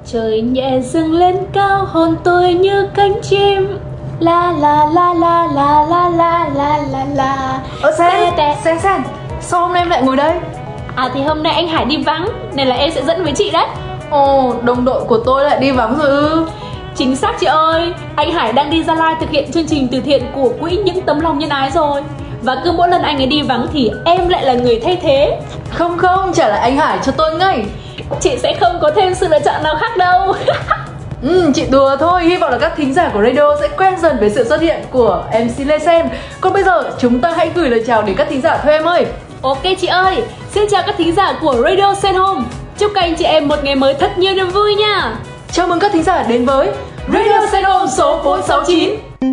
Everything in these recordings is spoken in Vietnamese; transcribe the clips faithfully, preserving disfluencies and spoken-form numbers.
Trời nhẹ dâng lên cao, hồn tôi như cánh chim. La la la la la la la la la la. Ờ Sen, Sen Sen, sao hôm nay em lại ngồi đây? À thì hôm nay anh Hải đi vắng nên là em sẽ dẫn với chị đấy. Ồ, đồng đội của tôi lại đi vắng rồi ư? Chính xác chị ơi, anh Hải đang đi Gia Lai thực hiện chương trình từ thiện của quỹ Những Tấm Lòng Nhân Ái rồi. Và cứ mỗi lần anh ấy đi vắng thì em lại là người thay thế. Không không, trả lại anh Hải cho tôi ngay. Chị sẽ không có thêm sự lựa chọn nào khác đâu. Ừ, chị đùa thôi, hy vọng là các thính giả của radio sẽ quen dần với sự xuất hiện của em xê Lê Sen. Còn bây giờ chúng ta hãy gửi lời chào đến các thính giả thôi em ơi. Ok chị ơi, xin chào các thính giả của Radio Sen Home. Chúc các anh chị em một ngày mới thật nhiều niềm vui nha. Chào mừng các thính giả đến với Radio Sen Home số bốn sáu chín.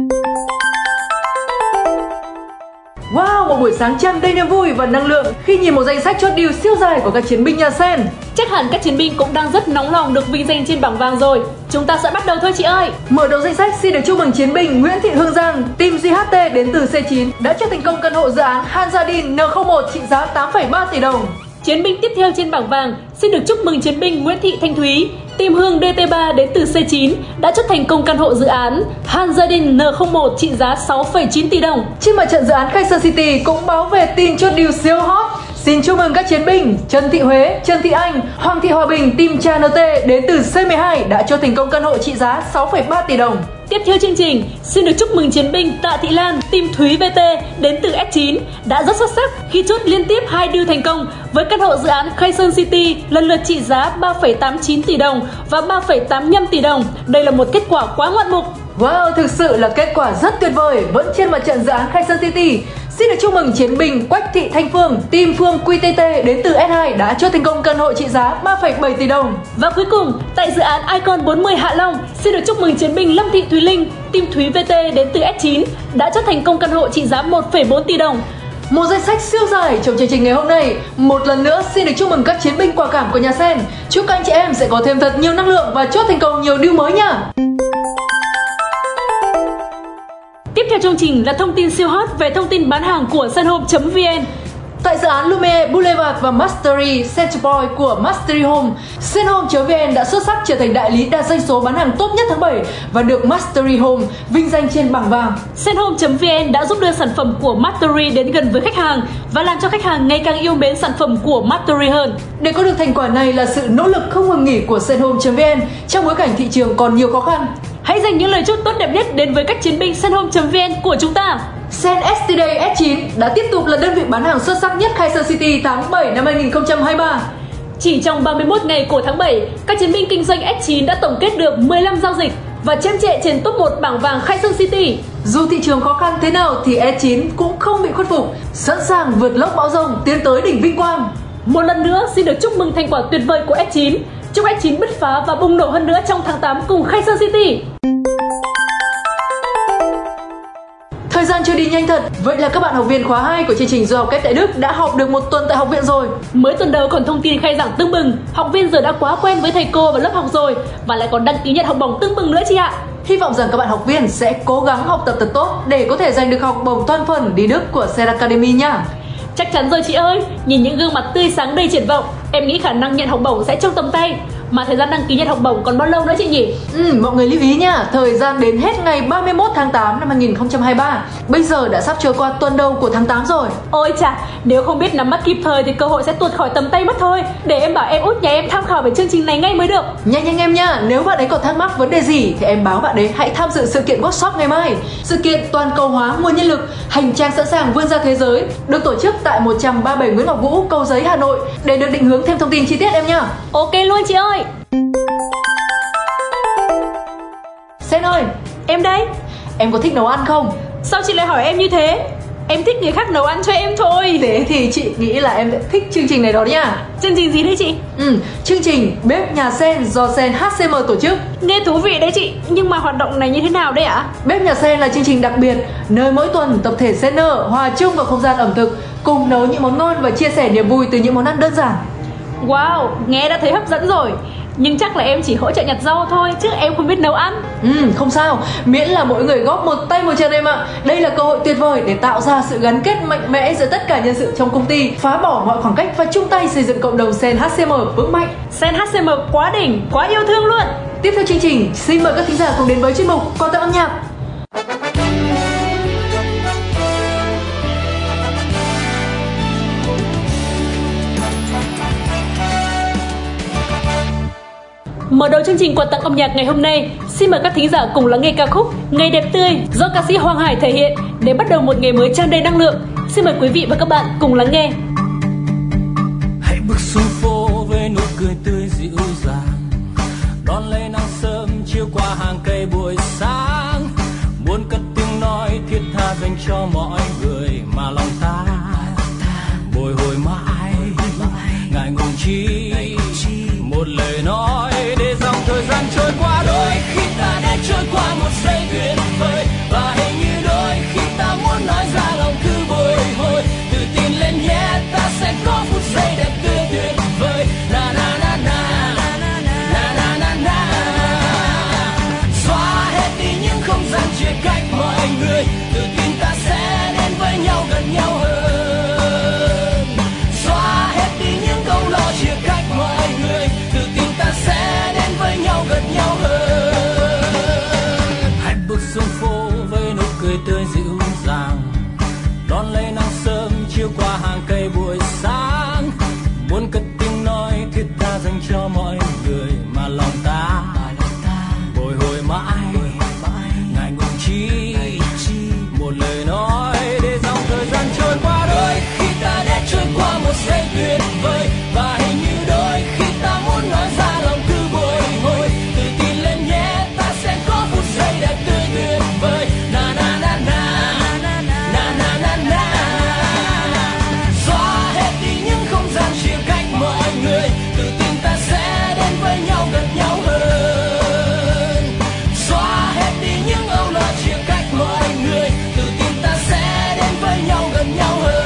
Wow, một buổi sáng tràn đầy niềm vui và năng lượng khi nhìn một danh sách chốt deal siêu dài của các chiến binh nhà Sen. Chắc hẳn các chiến binh cũng đang rất nóng lòng được vinh danh trên bảng vàng rồi. Chúng ta sẽ bắt đầu thôi chị ơi. Mở đầu danh sách xin được chúc mừng chiến binh Nguyễn Thị Hương Giang, team giê hát tê đến từ xê chín đã cho thành công căn hộ dự án Hanjadin en không một trị giá tám phẩy ba tỷ đồng. Chiến binh tiếp theo trên bảng vàng xin được chúc mừng chiến binh Nguyễn Thị Thanh Thúy, team Hương đê tê ba đến từ xê chín đã chốt thành công căn hộ dự án Hanjadin en không một trị giá sáu phẩy chín tỷ đồng. Trên mặt trận dự án Khai Sơn City cũng báo về tin chốt deal siêu hot. Xin chúc mừng các chiến binh Trần Thị Huế, Trần Thị Anh, Hoàng Thị Hòa Bình, team Cha en tê đến từ xê mười hai đã cho thành công căn hộ trị giá sáu phẩy ba tỷ đồng. Tiếp theo chương trình, xin được chúc mừng chiến binh Tạ Thị Lan, team Thúy vê tê đến từ ét chín đã rất xuất sắc khi chốt liên tiếp hai deal thành công với căn hộ dự án Khai Sơn City lần lượt trị giá ba phẩy tám chín tỷ đồng và ba phẩy tám lăm tỷ đồng. Đây là một kết quả quá ngoạn mục. Wow, thực sự là kết quả rất tuyệt vời. Vẫn trên mặt trận dự án Khai Sơn City, xin được chúc mừng chiến binh Quách Thị Thanh Phương, team Phương quy tê tê đến từ ét hai đã chốt thành công căn hộ trị giá ba phẩy bảy tỷ đồng. Và cuối cùng, tại dự án Icon bốn mươi Hạ Long, xin được chúc mừng chiến binh Lâm Thị Thùy Linh, team Thúy vê tê đến từ ét chín đã chốt thành công căn hộ trị giá một phẩy bốn tỷ đồng. Một danh sách siêu dài trong chương trình ngày hôm nay. Một lần nữa xin được chúc mừng các chiến binh quả cảm của nhà Sen. Chúc các anh chị em sẽ có thêm thật nhiều năng lượng và chốt thành công nhiều deal mới nha. Tiếp theo chương trình là thông tin siêu hot về thông tin bán hàng của senhome chấm vn. Tại dự án Lumiere Boulevard và Mastery Center Point của Mastery Home, senhome chấm vn đã xuất sắc trở thành đại lý đạt doanh số bán hàng tốt nhất tháng bảy và được Mastery Home vinh danh trên bảng vàng. senhome chấm vn đã giúp đưa sản phẩm của Mastery đến gần với khách hàng và làm cho khách hàng ngày càng yêu mến sản phẩm của Mastery hơn. Để có được thành quả này là sự nỗ lực không ngừng nghỉ của senhome chấm vn trong bối cảnh thị trường còn nhiều khó khăn. Hãy dành những lời chúc tốt đẹp nhất đến với các chiến binh senhome chấm vn của chúng ta. Sen ét tê Day ét chín đã tiếp tục là đơn vị bán hàng xuất sắc nhất Khai Sơn City tháng bảy năm hai nghìn không trăm hai mươi ba. Chỉ trong ba mươi mốt ngày của tháng bảy, các chiến binh kinh doanh ét chín đã tổng kết được mười lăm giao dịch và chiếm trệ trên top một bảng vàng Khai Sơn City. Dù thị trường khó khăn thế nào thì ét chín cũng không bị khuất phục, sẵn sàng vượt lốc bão rông tiến tới đỉnh vinh quang. Một lần nữa xin được chúc mừng thành quả tuyệt vời của ét chín. Chúc ét chín bứt phá và bùng nổ hơn nữa trong tháng tám cùng Khai Sơn City. Thời gian trôi đi nhanh thật, vậy là các bạn học viên khóa hai của chương trình du học kép tại Đức đã học được một tuần tại học viện rồi. Mới tuần đầu còn thông tin khai giảng tưng bừng, học viên giờ đã quá quen với thầy cô và lớp học rồi và lại còn đăng ký nhận học bổng tưng bừng nữa chị ạ. Hy vọng rằng các bạn học viên sẽ cố gắng học tập thật tốt để có thể giành được học bổng toàn phần đi Đức của Sen Academy nha. Chắc chắn rồi chị ơi, nhìn những gương mặt tươi sáng đầy triển vọng, em nghĩ khả năng nhận học bổng sẽ trong tầm tay. Mà thời gian đăng ký nhận học bổng còn bao lâu nữa chị nhỉ? Ừ, mọi người lưu ý nha, thời gian đến hết ngày ba mươi mốt tháng tám năm hai nghìn không trăm hai mươi ba. Bây giờ đã sắp trôi qua tuần đầu của tháng tám rồi. Ôi chà, nếu không biết nắm bắt kịp thời thì cơ hội sẽ tuột khỏi tầm tay mất thôi. Để em bảo em út nhà em tham khảo về chương trình này ngay mới được. Nhanh nhanh em nha, nếu bạn ấy còn thắc mắc vấn đề gì thì em báo bạn ấy hãy tham dự sự kiện workshop ngày mai. Sự kiện toàn cầu hóa nguồn nhân lực, hành trang sẵn sàng vươn ra thế giới được tổ chức tại một trăm ba mươi bảy Nguyễn Ngọc Vũ, Cầu Giấy, Hà Nội để được định hướng thêm thông tin chi tiết em nha. Ok luôn chị ơi. Sen ơi, em đây. Em có thích nấu ăn không? Sao chị lại hỏi em như thế? Em thích người khác nấu ăn cho em thôi. Thế thì chị nghĩ là em sẽ thích chương trình này đó nha. Chương trình gì đấy chị? Ừ, chương trình Bếp Nhà Sen do Sen hát xê em tổ chức. Nghe thú vị đấy chị, nhưng mà hoạt động này như thế nào đấy ạ? Bếp Nhà Sen là chương trình đặc biệt nơi mỗi tuần tập thể Sener hòa chung vào không gian ẩm thực, cùng nấu những món ngon và chia sẻ niềm vui từ những món ăn đơn giản. Wow, nghe đã thấy hấp dẫn rồi. Nhưng chắc là em chỉ hỗ trợ nhặt rau thôi, chứ em không biết nấu ăn. Ừ, không sao, miễn là mỗi người góp một tay một chân em ạ. Đây là cơ hội tuyệt vời để tạo ra sự gắn kết mạnh mẽ giữa tất cả nhân sự trong công ty, phá bỏ mọi khoảng cách và chung tay xây dựng cộng đồng Sen hát xê em vững mạnh. Sen hát xê em quá đỉnh, quá yêu thương luôn. Tiếp theo chương trình, xin mời các thính giả cùng đến với chuyên mục Quà tặng âm nhạc. Mở đầu chương trình Quà tặng âm nhạc ngày hôm nay, xin mời các thính giả cùng lắng nghe ca khúc Ngày đẹp tươi do ca sĩ Hoàng Hải thể hiện để bắt đầu một ngày mới tràn đầy năng lượng. Xin mời quý vị và các bạn cùng lắng nghe. Hãy bước xuống phố với nụ cười tươi dịu dàng, đón lấy nắng sớm chiếu qua hàng cây buổi sáng, muốn cất tiếng nói thiết tha dành cho mọi người mà lòng ta bồi hồi mãi, ngại ngùng chi một lời nói để dòng thời gian trôi qua. Đôi khi ta đã trôi qua một giây tuyệt vời, và hình như đôi khi ta muốn nói ra lòng cứ bồi hồi. Tự tin lên nhé, ta sẽ có phút giây đẹp tươi tuyệt vời. Na na na na na na na na. Xóa hết đi những không gian chia cách mọi người, tự tin ta sẽ đến với nhau gần nhau hơn. Xóa hết đi những câu lo chia cách mọi người, tự tin ta sẽ đến với nhau gần nhau hơn. Hãy bước xuống phố với nụ cười tươi dịu dàng, đón lấy nắng sớm chiếu qua hàng cây buổi sáng, muốn cất tiếng nói thiết tha dành cho mọi người mà lòng ta bồi hồi mãi, ngại ngùng chi một lời nói để dòng thời gian trôi qua. Đôi khi ta đã trôi qua một giây tuyệt vời, và hình như đôi khi ta muốn nói ra lòng cứ bồi hồi. Tự tin lên nhé, ta sẽ có phút giây đẹp tươi tuyệt vời. Na na na na na na na na. Xóa hết đi những không gian chia cách mọi người, tự tin ta sẽ đến với nhau gần nhau hơn. Xóa hết đi những âu lo chia cách mọi người, tự tin ta sẽ đến với nhau gần nhau hơn.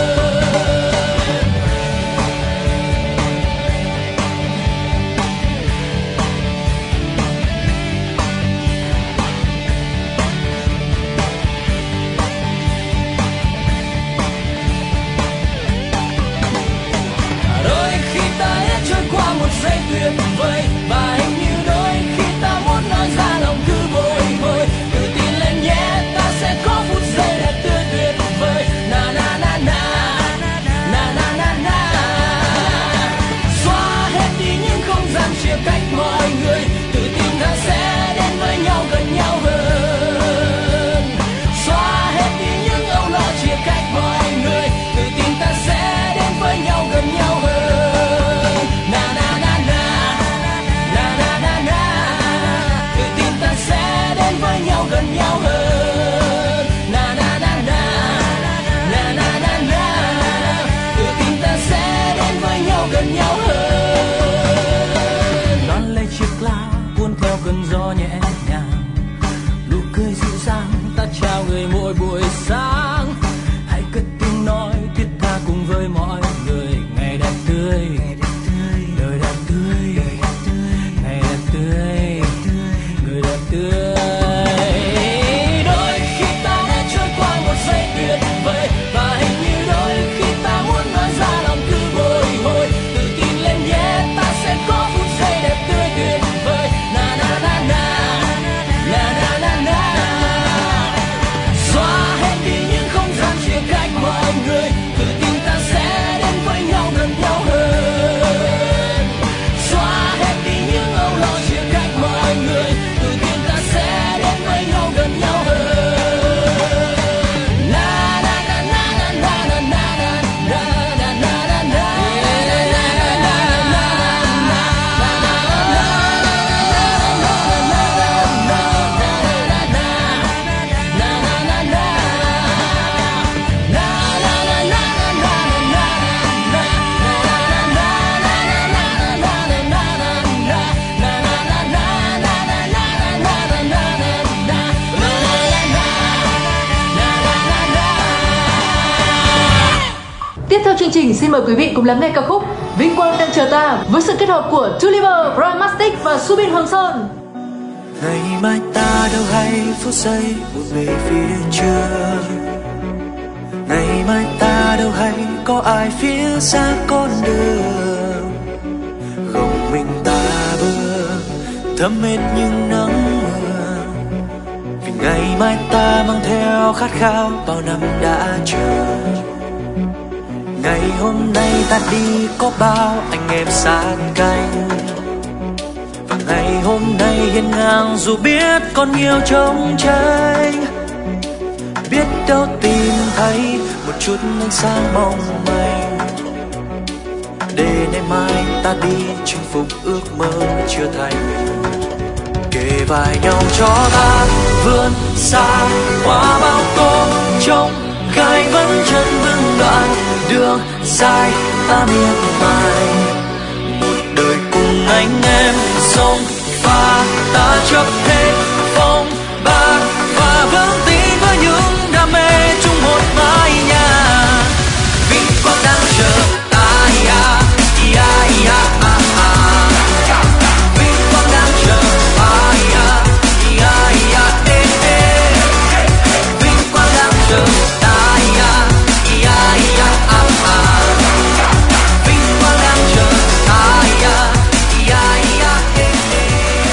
Đôi khi ta đã trôi qua một giây tuyệt vời, và hình như đôi khi ta muốn nói ra lòng cứ bồi hồi. Tự tin lên nhé, ta sẽ có phút giây đẹp tươi tuyệt vời. Na na na na na na na na. Xóa hết đi những không gian chia cách mọi người, tự tin ta sẽ đến với nhau gần nhau hơn. Xóa hết đi những âu lo chia cách mọi người, tự tin ta sẽ đến với nhau gần nhau hơn. Na na na na na na na na. Tự tin ta sẽ đến với nhau gần nhau hơn. Na na na na na na na na. Tự tin ta sẽ đến với nhau gần nhau hơn. Đón lấy chiếc lá cuốn theo cơn gió nhẹ nhàng, nụ cười dịu dàng ta chào người mỗi buổi sáng. Hãy cất tiếng nói thiết tha cùng với mọi người. Ngày đẹp tươi, đời đẹp tươi, ngày đẹp tươi, người đẹp tươi. Đôi khi ta đã trôi qua một giây tuyệt vời, và hình như đôi khi ta muốn nói ra lòng cứ bồi hồi. Tự tin lên nhé, ta sẽ có phút giây đẹp tươi tuyệt vời. Na na na na na na na na. Xóa hết đi những không gian chia cách mọi người, tự tin ta sẽ đến với nhau gần nhau hơn. Xóa hết đi những âu lo chia cách mọi người, tự tin ta sẽ đến với nhau gần nhau hơn. Na na na na na na na na na na na na. Tiếp theo chương trình, xin mời quý vị cùng lắng nghe ca khúc Vinh Quang đang chờ ta với sự kết hợp của Tuliver, Brahmastic và Subin Hoàng Sơn. Ngày mai ta đâu hay phút giây một về phía trước. Ngày mai ta đâu hay có ai phía xa con đường. Không mình ta bước thấm hết những nắng mưa. Vì ngày mai ta mang theo khát khao bao năm đã chờ. Ngày hôm nay ta đi có bao anh em sát cánh. Và ngày hôm nay hiên ngang dù biết còn nhiều trông tranh. Biết đâu tìm thấy một chút ánh sáng mong manh. Để ngày mai ta đi chinh phục ước mơ chưa thành. Kề vai nhau cho ta vươn xa qua bao tố trông gai vẫn chân vững đoạn đường dài ta miệt mài. Một đời cùng anh em sông pha ta chấp hết phong ba và vững tin với những đam mê chung một mái nhà. Vinh quang đang chờ ta ya ya ya ah ah. Vinh quang đang chờ ta ya ya ya eh eh. Vinh quang đang chờ ta ya ya ya ah ah. Vinh quang đang chờ ta ya ya ya eh eh.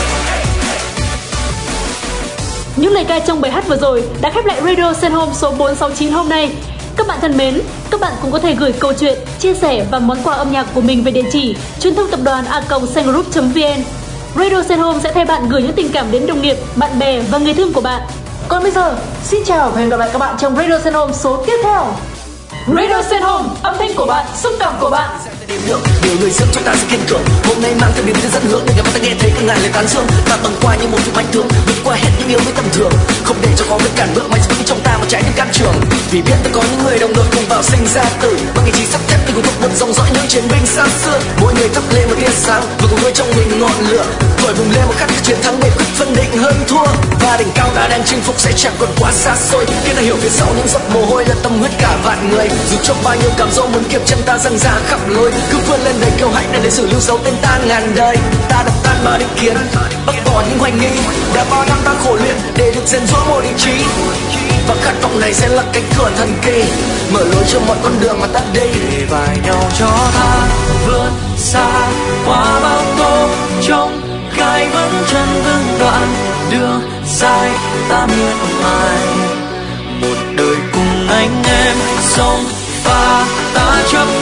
Những lời ca trong bài hát vừa rồi đã khép lại Radio Sen Home số bốn sáu chín hôm nay. Các bạn thân mến, các bạn cũng có thể gửi câu chuyện, chia sẻ và món quà âm nhạc của mình về địa chỉ truyền thông tập đoàn a còng sengroup chấm vn. Radio Sen Home sẽ thay bạn gửi những tình cảm đến đồng nghiệp, bạn bè và người thương của bạn. Còn bây giờ, xin chào và hẹn gặp lại các bạn trong Radio Sen Home số tiếp theo. Radio Sen Home, âm thanh của bạn, xúc cảm của bạn. Nhiều người dẫn cho ta sự kiên cường. Hôm nay mang theo niềm tin dẫn hướng để ngày mai ta nghe thấy các ngài lời tán dương. Ta bằng qua như một phim bánh thường, vượt qua hết những yếu mới tầm thường. Không để cho khó vết cản bước mãi vững trong ta một trái tim can trường. Vì biết ta có những người đồng đội cùng vào sinh ra tử. Bằng ý chí sắt thép tình cùng thúc một dòng dõi những chiến binh xa xưa. Mỗi người thắp lên một tia sáng và cùng nuôi trong mình ngọn lửa. Thổi bùng lên một khát chiến thắng để quyết phân định hơn thua. Và đỉnh cao ta đang chinh phục sẽ chẳng còn quá xa xôi. Khi ta hiểu phía sau những giọt mồ hôi là tâm huyết cả vạn người. Dù trong bao nhiêu cảm dỗ muốn kiếp chân ta dâng ra khắp lối. Cứ vươn lên đầy kiêu hãnh để lịch sử lưu dấu tên ta ngàn đời. Ta đập tan bao định kiến, bác bỏ những hoài nghi. Đã bao năm ta khổ luyện để được rèn giũa một ý chí. Và khát vọng này sẽ là cánh cửa thần kỳ, mở lối cho mọi con đường mà ta đi. Kề vai nhau cho ta vươn xa qua bao tố trông gai vẫn chân vững đoạn đường dài ta miệt mài. Một đời cùng anh em sông pha ta chấp